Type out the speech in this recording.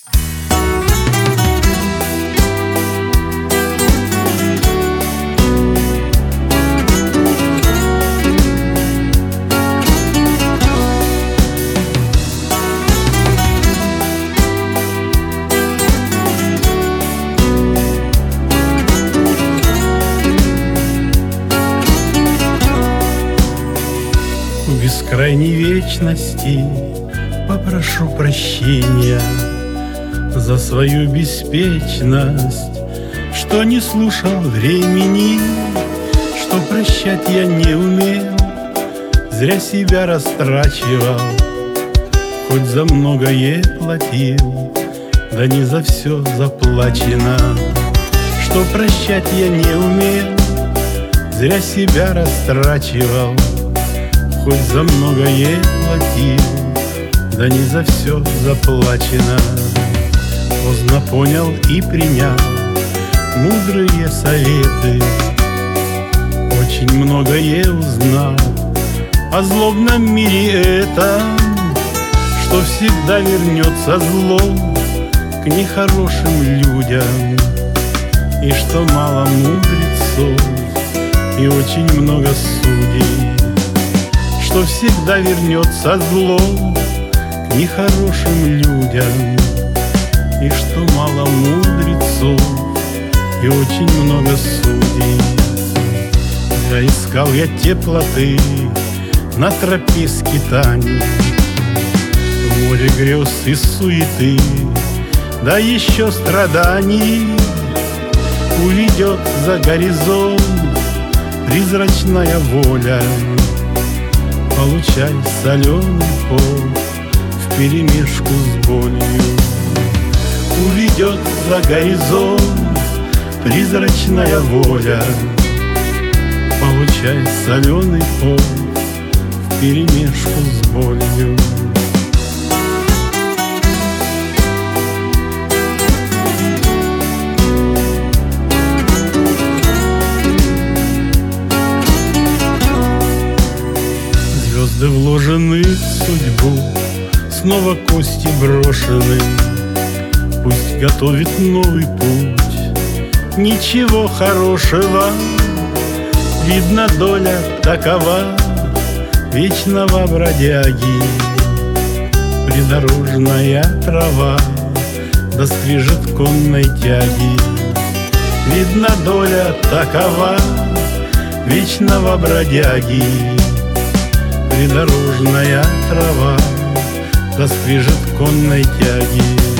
В бескрайней вечности попрошу прощения за свою беспечность, что не слушал времени, что прощать я не умел, зря себя растрачивал, хоть за многое платил, да не за все заплачено. Что прощать я не умел, зря себя растрачивал, хоть за многое платил, да не за все заплачено. Поздно понял и принял мудрые советы, очень многое узнал о злобном мире этом, что всегда вернется зло к нехорошим людям, и что мало мудрецов и очень много судей, что всегда вернется зло к нехорошим людям, и что мало мудрецов и очень много судей. Я искал я теплоты на тропе скитаний, в море грез и суеты, да еще страданий. Уведет за горизонт призрачная воля, получай соленый пот вперемешку с болью. Уведет за горизонт призрачная воля, получай соленый пот вперемешку с болью. Звезды вложены в судьбу, снова кости брошены, пусть готовит новый путь, ничего хорошего. Видно, доля такова вечного бродяги, придорожная трава да скрежет конной тяги. Видно, доля такова вечного бродяги, придорожная трава да скрежет конной тяги.